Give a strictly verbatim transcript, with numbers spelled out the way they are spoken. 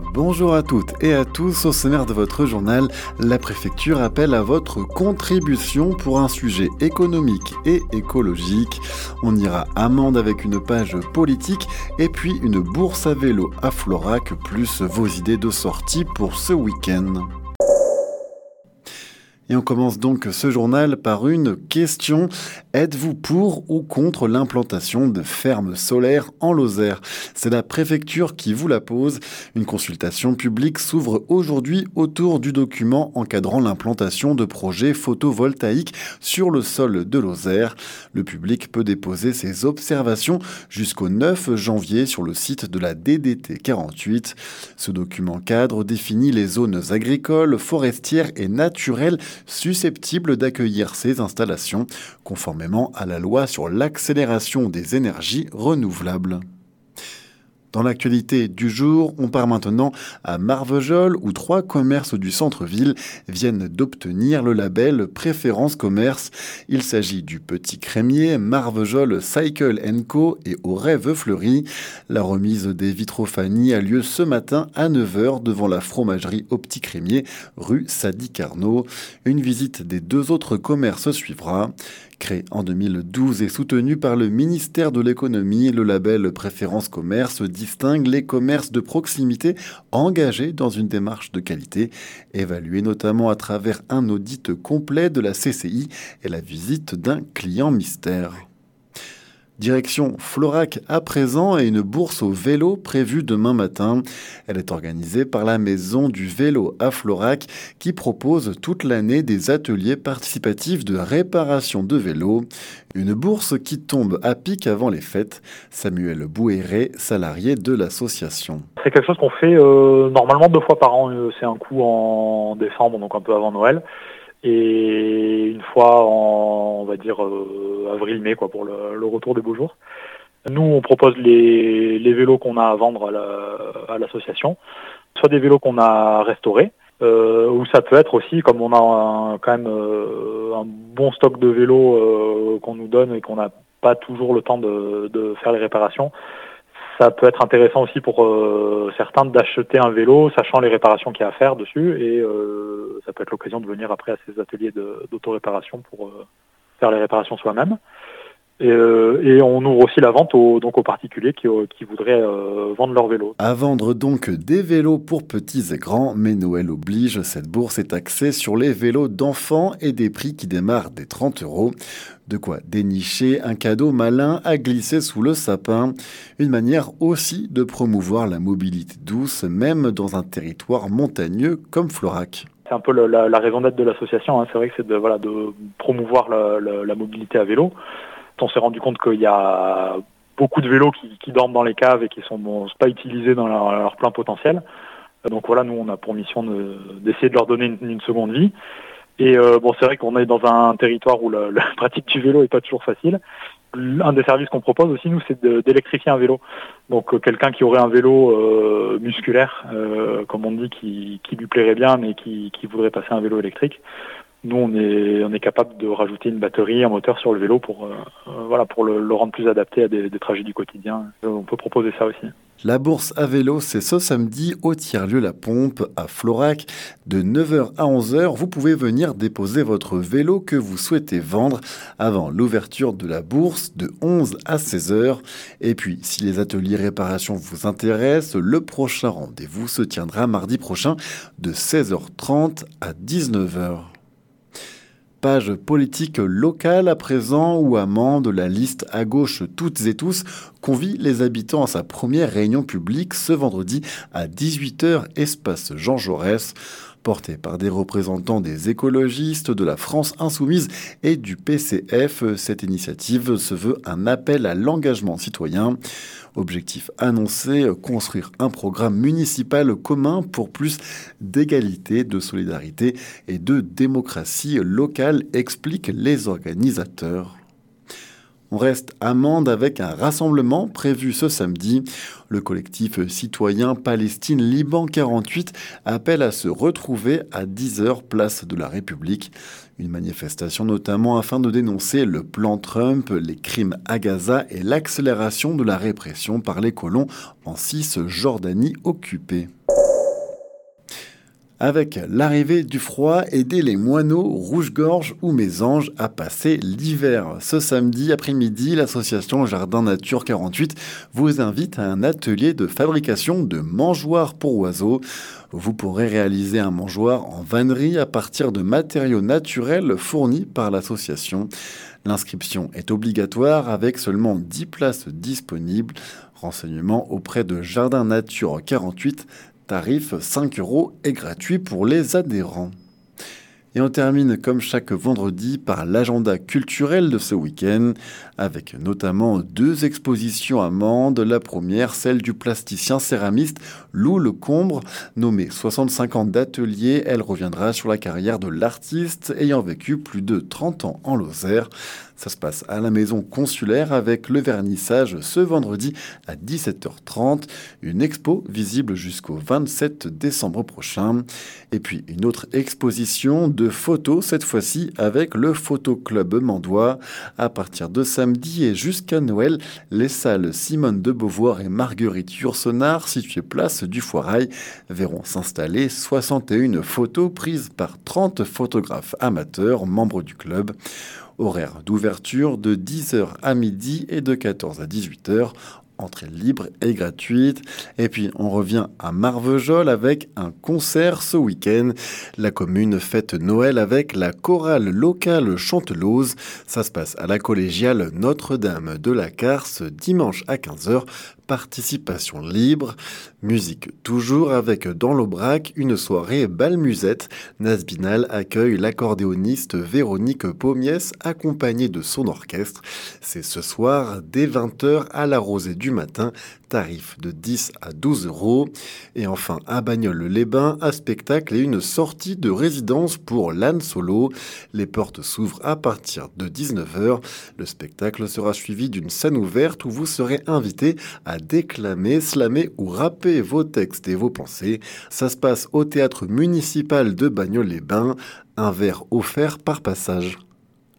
Bonjour à toutes et à tous, au sommaire de votre journal, la préfecture appelle à votre contribution pour un sujet économique et écologique. On ira amende avec une page politique et puis une bourse à vélo à Florac, plus vos idées de sortie pour ce week-end. Et on commence donc ce journal par une question. Êtes-vous pour ou contre l'implantation de fermes solaires en Lozère ? C'est la préfecture qui vous la pose. Une consultation publique s'ouvre aujourd'hui autour du document encadrant l'implantation de projets photovoltaïques sur le sol de Lozère. Le public peut déposer ses observations jusqu'au neuf janvier sur le site de la D D T quarante-huit. Ce document cadre définit les zones agricoles, forestières et naturelles susceptibles d'accueillir ces installations, conformément à la loi sur l'accélération des énergies renouvelables. Dans l'actualité du jour, on part maintenant à Marvejols où trois commerces du centre-ville viennent d'obtenir le label Préférence Commerce. Il s'agit du Petit Crémier, Marvejols Cycle and Co et Au Rêve Fleuri. La remise des vitrophanies a lieu ce matin à neuf heures devant la fromagerie au Petit Crémier, rue Sadi Carnot. Une visite des deux autres commerces suivra. Créé en deux mille douze et soutenu par le ministère de l'économie, le label Préférence Commerce distingue les commerces de proximité engagés dans une démarche de qualité, évaluée notamment à travers un audit complet de la C C I et la visite d'un client mystère. Direction Florac à présent et une bourse au vélo prévue demain matin. Elle est organisée par la Maison du Vélo à Florac qui propose toute l'année des ateliers participatifs de réparation de vélos. Une bourse qui tombe à pic avant les fêtes. Samuel Bouéré, salarié de l'association. C'est quelque chose qu'on fait euh, normalement deux fois par an. C'est un coup en décembre, donc un peu avant Noël. Et une fois en, on va dire, euh, avril-mai, quoi, pour le, le retour des beaux jours. Nous, on propose les, les vélos qu'on a à vendre à, la, à l'association, soit des vélos qu'on a restaurés, euh, ou ça peut être aussi, comme on a un, quand même euh, un bon stock de vélos euh, qu'on nous donne et qu'on n'a pas toujours le temps de, de faire les réparations, ça peut être intéressant aussi pour euh, certains d'acheter un vélo, sachant les réparations qu'il y a à faire dessus, et euh, ça peut être l'occasion de venir après à ces ateliers de, d'autoréparation pour euh, faire les réparations soi-même. Et, euh, et on ouvre aussi la vente aux, donc aux particuliers qui, qui voudraient euh, vendre leur vélo. À vendre donc des vélos pour petits et grands, mais Noël oblige, cette bourse est axée sur les vélos d'enfants et des prix qui démarrent des trente euros. De quoi dénicher un cadeau malin à glisser sous le sapin. Une manière aussi de promouvoir la mobilité douce, même dans un territoire montagneux comme Florac. C'est un peu la, la, la raison d'être de l'association, hein. C'est vrai que c'est de, voilà, de promouvoir la, la, la mobilité à vélo. On s'est rendu compte qu'il y a beaucoup de vélos qui, qui dorment dans les caves et qui sont bon, pas utilisés dans leur, leur plein potentiel. Donc voilà, nous on a pour mission de, d'essayer de leur donner une, une seconde vie. Et euh, bon, c'est vrai qu'on est dans un territoire où la, la pratique du vélo est pas toujours facile. Un des services qu'on propose aussi, nous, c'est de, d'électrifier un vélo. Donc euh, quelqu'un qui aurait un vélo euh, musculaire, euh, comme on dit, qui, qui lui plairait bien, mais qui, qui voudrait passer à un vélo électrique. Nous, on est, on est capable de rajouter une batterie, un moteur sur le vélo pour, euh, euh, voilà, pour le, le rendre plus adapté à des, des trajets du quotidien. On peut proposer ça aussi. La bourse à vélo, c'est ce samedi au tiers-lieu La Pompe à Florac. De neuf heures à onze heures, vous pouvez venir déposer votre vélo que vous souhaitez vendre avant l'ouverture de la bourse de onze à seize heures. Et puis, si les ateliers réparation vous intéressent, le prochain rendez-vous se tiendra mardi prochain de seize heures trente à dix-neuf heures. Page politique locale à présent où Amande, la liste à gauche toutes et tous, convie les habitants à sa première réunion publique ce vendredi à dix-huit heures, espace Jean Jaurès. Portée par des représentants des écologistes, de la France Insoumise et du P C F, cette initiative se veut un appel à l'engagement citoyen. Objectif annoncé, construire un programme municipal commun pour plus d'égalité, de solidarité et de démocratie locale, expliquent les organisateurs. On reste à Mende avec un rassemblement prévu ce samedi. Le collectif citoyen Palestine-Liban quarante-huit appelle à se retrouver à dix heures place de la République. Une manifestation notamment afin de dénoncer le plan Trump, les crimes à Gaza et l'accélération de la répression par les colons en Cisjordanie occupée. Avec l'arrivée du froid, aidez les moineaux, rouge-gorge ou mésanges à passer l'hiver. Ce samedi après-midi, l'association Jardin Nature quarante-huit vous invite à un atelier de fabrication de mangeoires pour oiseaux. Vous pourrez réaliser un mangeoire en vannerie à partir de matériaux naturels fournis par l'association. L'inscription est obligatoire avec seulement dix places disponibles. Renseignements auprès de Jardin Nature quarante-huit, tarif cinq euros et gratuit pour les adhérents. Et on termine comme chaque vendredi par l'agenda culturel de ce week-end, avec notamment deux expositions à Mende. La première, celle du plasticien céramiste Lou Lecombre, nommée soixante-cinq ans d'atelier. Elle reviendra sur la carrière de l'artiste ayant vécu plus de trente ans en Lozère. Ça se passe à la maison consulaire avec le vernissage ce vendredi à dix-sept heures trente. Une expo visible jusqu'au vingt-sept décembre prochain. Et puis une autre exposition de photos, cette fois-ci avec le Photo Club Mandois. À partir de samedi et jusqu'à Noël, les salles Simone de Beauvoir et Marguerite Yourcenar, situées place du Foirail, verront s'installer soixante et une photos prises par trente photographes amateurs, membres du club. Horaire d'ouverture de dix heures à midi et de quatorze à dix-huit heures. Entrée libre et gratuite. Et puis, on revient à Marvejols avec un concert ce week-end. La commune fête Noël avec la chorale locale Chanteloz. Ça se passe à la collégiale Notre-Dame de la Carse, dimanche à quinze heures. Participation libre. Musique toujours avec dans l'Aubrac une soirée bal musette. Nasbinal accueille l'accordéoniste Véronique Pommiès accompagnée de son orchestre. C'est ce soir dès vingt heures à la Rosée du matin, tarif de dix à douze euros. Et enfin à Bagnoles-les-Bains, un spectacle et une sortie de résidence pour l'âne solo. Les portes s'ouvrent à partir de dix-neuf heures. Le spectacle sera suivi d'une scène ouverte où vous serez invité à déclamer, slammer ou rapper vos textes et vos pensées. Ça se passe au théâtre municipal de Bagnoles-les-Bains. Un verre offert par passage.